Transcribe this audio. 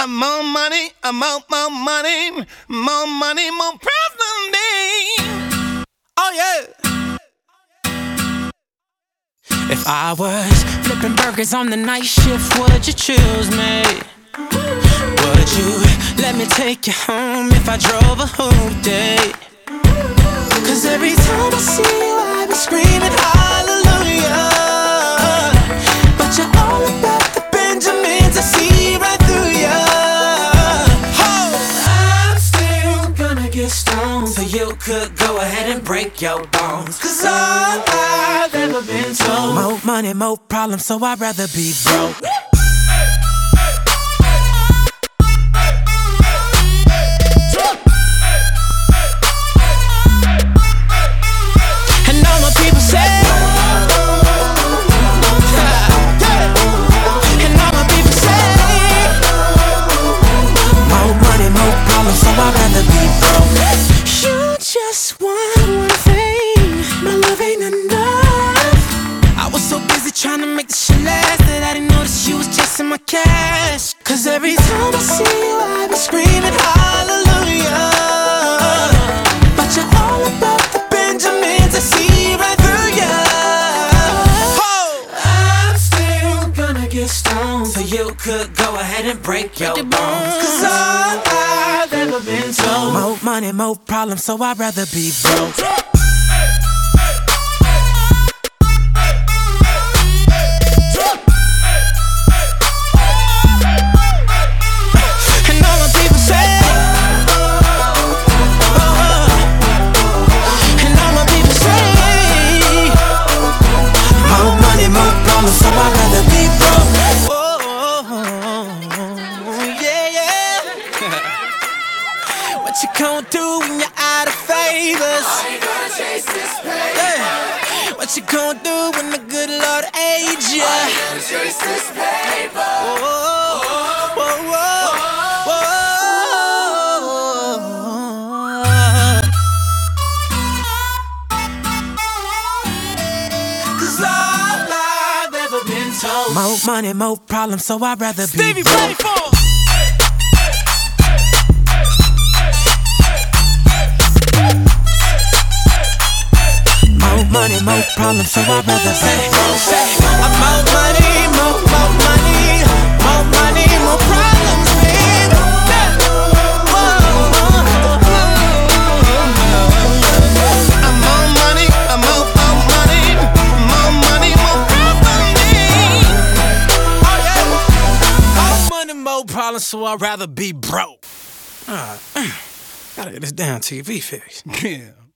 more money, more money, more money, more president. Oh yeah. If I was flipping burgers on the night shift, would you choose me? Would you let me take you home if I drove a whole day? Cause every time I see you, I be screaming hallelujah. But you're all about the Benjamins, I see right through ya. I'm still gonna get stoned, so you could go ahead and break your bones. Cause all I've ever been told, more money, more problems, so I'd rather be broke. So I'd rather be broke. You just want one thing, my love ain't enough. I was so busy trying to make this shit last that I didn't notice you was chasing my cash. Cause every time I see you, I be screaming hallelujah. But you're all about the Benjamins, I see right through ya. I'm still gonna get stoned, so you could go ahead and break your bones. Cause all I've ever been told, more money, more problems, so I'd rather be broke. And all my people say, and all my people say, more money, more problems, so I'd rather be broke. What you gon' do when you're out of favors? I ain't gonna chase this paper. What you gon' do when the good Lord aids ya? I ain't gonna chase this paper. Cause all I've ever been told, more money, more problems, so I'd rather be Stevie broke. Money, more problems, so I'd rather say I'm more money, more money, more money, more problems, babe. I'm more money, more money, more money, more problems. Oh yeah, more money, more problems, so I'd rather be broke. Gotta get this damn TV fixed. Yeah.